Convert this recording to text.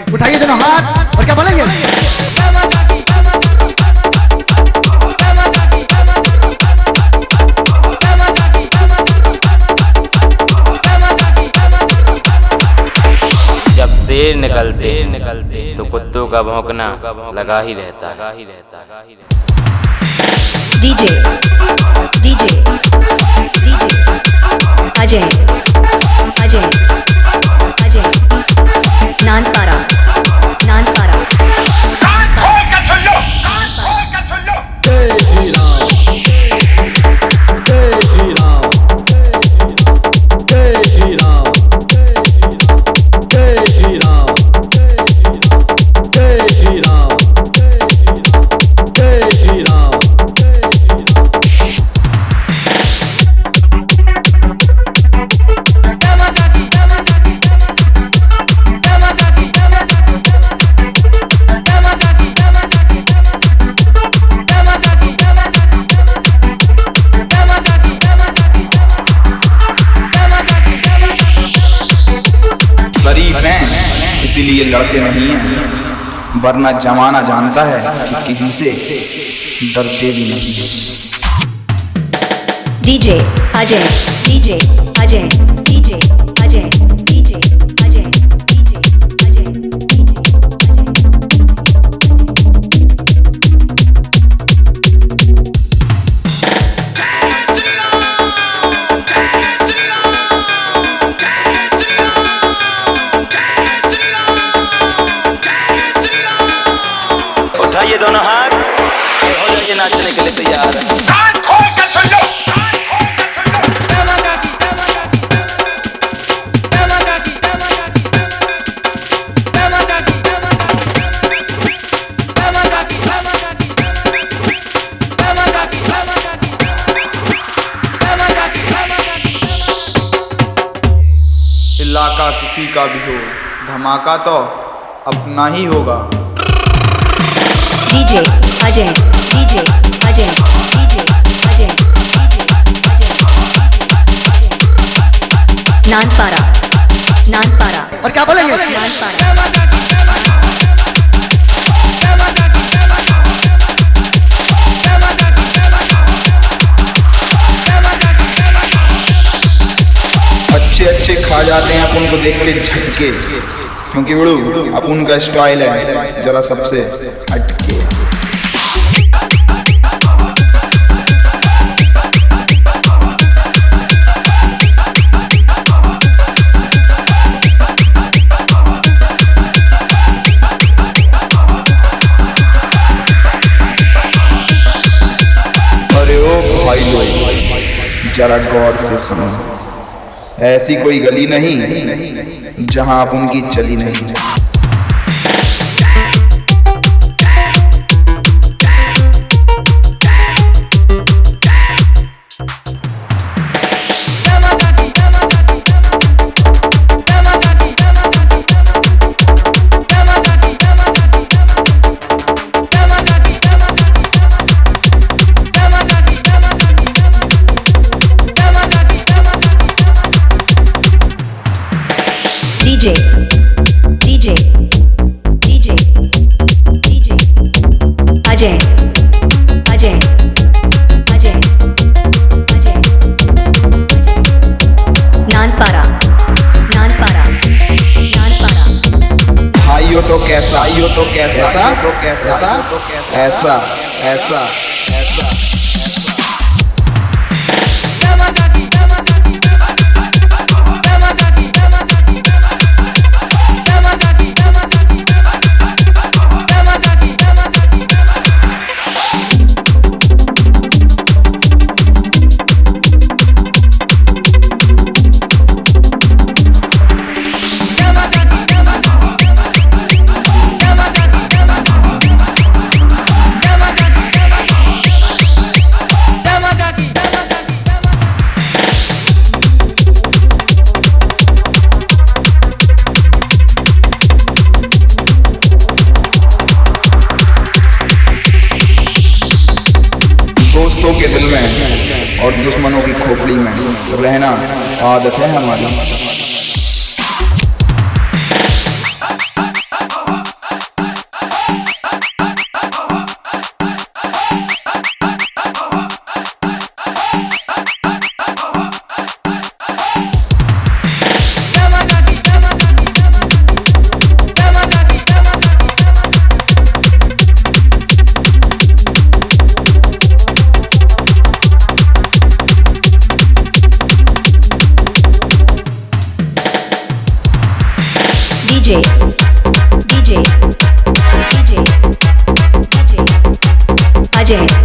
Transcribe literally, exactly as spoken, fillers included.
उठाइए दोनों हाथ और क्या बोलेंगे? जब शेर निकलते निकलते तो कुत्तों का भौंकना लगा ही रहता लगा ही रहता लगा ही रहता। DJ DJ DJ Ajay Ajay Ajay Nanpara Nanpara जय श्री राम जय श्री राम जय श्री राम जय श्री राम जय श्री राम जय श्री राम। शरीफ हैं इसीलिए लड़ते नहीं हैं, वरना जमाना जानता है कि किसी से डरते भी नहीं। DJ Ajay DJ Ajay DJ Ajay DJ Ajay DJ Ajay उठाइए दोनों हाथ और हो जाइए नाचने के लिए तैयार है। इलाका किसी का भी हो, धमाका तो अपना ही होगा। DJ Ajay DJ Ajay DJ Ajay DJ Ajay Nanpara Nanpara और क्या बोलेंगे? नानपारा अच्छे अच्छे खा जाते हैं अपन को देख के झटके, क्योंकि बड़ू अपन का स्टाइल है जरा सबसे हटके। अरे ओ भाई लोग जरा गौर से सुनो, ऐसी कोई गली नहीं जहां आप उनकी चली नहीं। DJ DJ DJ DJ Ajay Ajay Ajay Ajay Nanpara Nanpara Nanpara आइयो तो कैसा आइयो तो कैसा ऐसा तो कैसा ऐसा ऐसा ऐसा। दोस्तों के दिल में और दुश्मनों की खोपड़ी में रहना आदत है हमारी। DJ DJ DJ Ajay